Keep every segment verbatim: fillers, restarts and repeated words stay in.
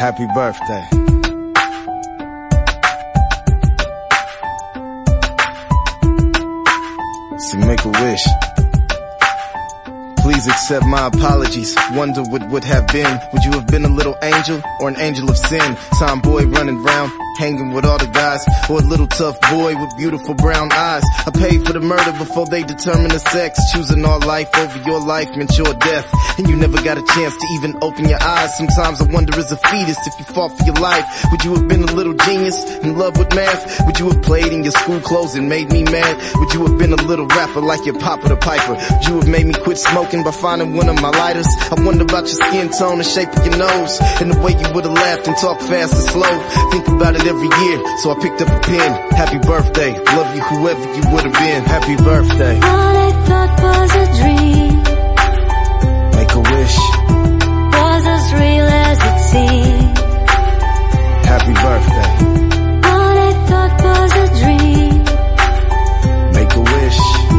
Happy birthday. So make a wish. Please accept my apologies. Wonder what would have been. Would you have been a little angel or an angel of sin? Tomboy running round, hanging with all the guys, or a little tough boy with beautiful brown eyes. I paid for the murder before they determined the sex. Choosing our life over your life meant your death, and you never got a chance to even open your eyes. Sometimes I wonder, as a fetus, if you fought for your life, would you have been a little genius in love with math? Would you have played in your school clothes and made me mad? Would you have been a little rapper like your Papa the Piper? Would you have made me quit smoking by finding one of my lighters? I wonder about your skin tone and shape of your nose, and the way you would have laughed and talked fast and slow. Think about it every year, so I picked up a pen. Happy birthday, love you whoever you would have been. Happy birthday. All I thought was a dream, Make a wish. was as real as it seemed. Happy birthday. All I thought was a dream, Make a wish.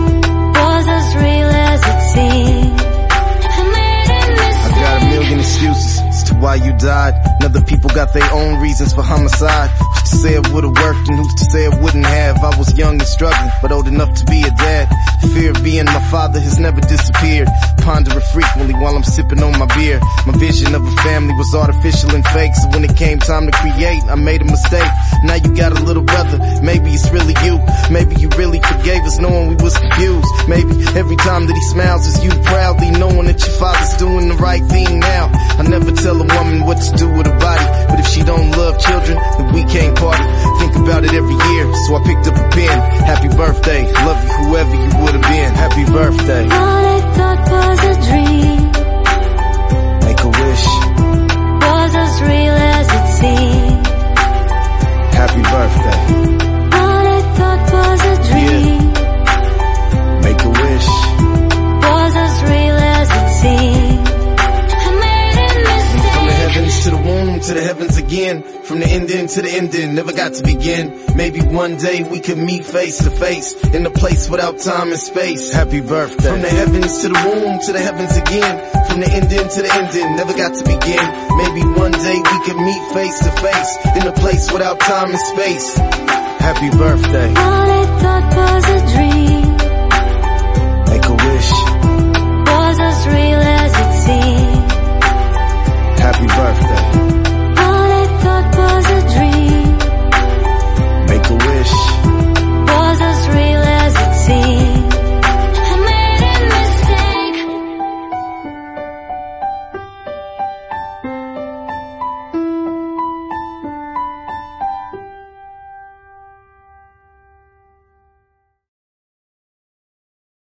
was as real as it seemed. I made a I've got a million excuses as to why you died, and other people got their own reasons for homicide. Who's to say it would've worked and who's to say it wouldn't have? I was young and struggling, but old enough to be a dad. The fear of being my father has never disappeared. Ponder it frequently while I'm sipping on my beer. My vision of a family was artificial and fake, so when it came time to create, I made a mistake. Now you got a little brother, maybe it's really you. Maybe you really forgave us knowing we was confused. Maybe every time that he smiles it's you, proudly knowing that your father's doing the right thing now. I never tell a woman what to do with her body, but if she don't love children, then we can't party. Think about it every year, so I picked up a pen. Happy birthday, love you whoever you would have been. Happy birthday. All I thought was a dream, Make a wish. was as real as it seemed. Happy birthday. All I thought was a dream, Make a wish. was as real as it seemed. I made a From the mistake. heavens to the womb, to the heavens again. From the ending to the ending, never got to begin. Maybe one day we could meet face to face, in a place without time and space. Happy birthday. From the heavens to the womb, to the heavens again. From the ending to the ending, never got to begin. Maybe one day we could meet face to face, in a place without time and space. Happy birthday. All I